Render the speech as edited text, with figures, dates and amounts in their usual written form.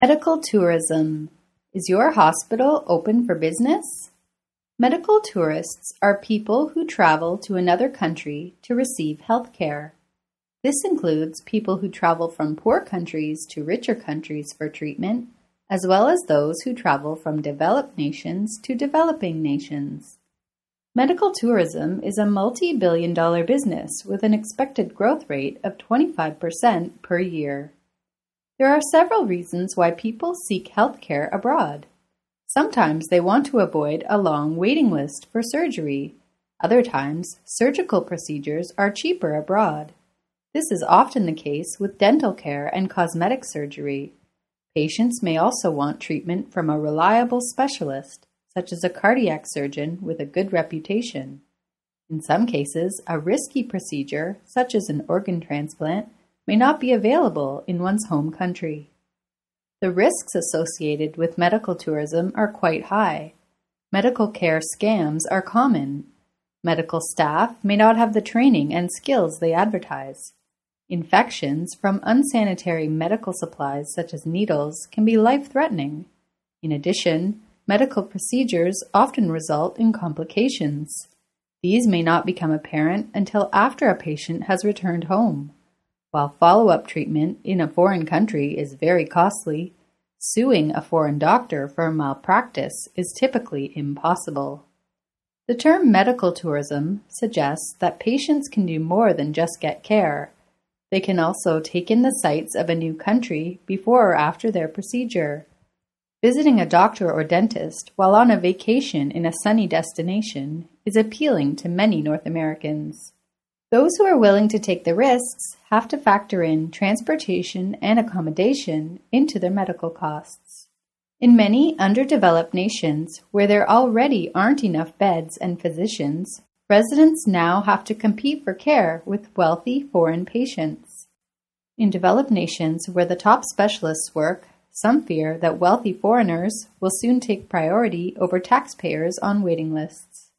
Medical tourism. Is your hospital open for business? Medical tourists are people who travel to another country to receive health care. This includes people who travel from poor countries to richer countries for treatment, as well as those who travel from developed nations to developing nations. Medical tourism is a multi-billion-dollar business with an expected growth rate of 25% per year. There are several reasons why people seek health care abroad. Sometimes they want to avoid a long waiting list for surgery. Other times, surgical procedures are cheaper abroad. This is often the case with dental care and cosmetic surgery. Patients may also want treatment from a reliable specialist, such as a cardiac surgeon with a good reputation. In some cases, a risky procedure, such as an organ transplant, may not be available in one's home country. The risks associated with medical tourism are quite high. Medical care scams are common. Medical staff may not have the training and skills they advertise. Infections from unsanitary medical supplies such as needles can be life-threatening. In addition, medical procedures often result in complications. These may not become apparent until after a patient has returned home. While follow-up treatment in a foreign country is very costly, suing a foreign doctor for malpractice is typically impossible. The term medical tourism suggests that patients can do more than just get care. They can also take in the sights of a new country before or after their procedure. Visiting a doctor or dentist while on a vacation in a sunny destination is appealing to many North Americans. Those who are willing to take the risks have to factor in transportation and accommodation into their medical costs. In many underdeveloped nations where there already aren't enough beds and physicians, residents now have to compete for care with wealthy foreign patients. In developed nations where the top specialists work, some fear that wealthy foreigners will soon take priority over taxpayers on waiting lists.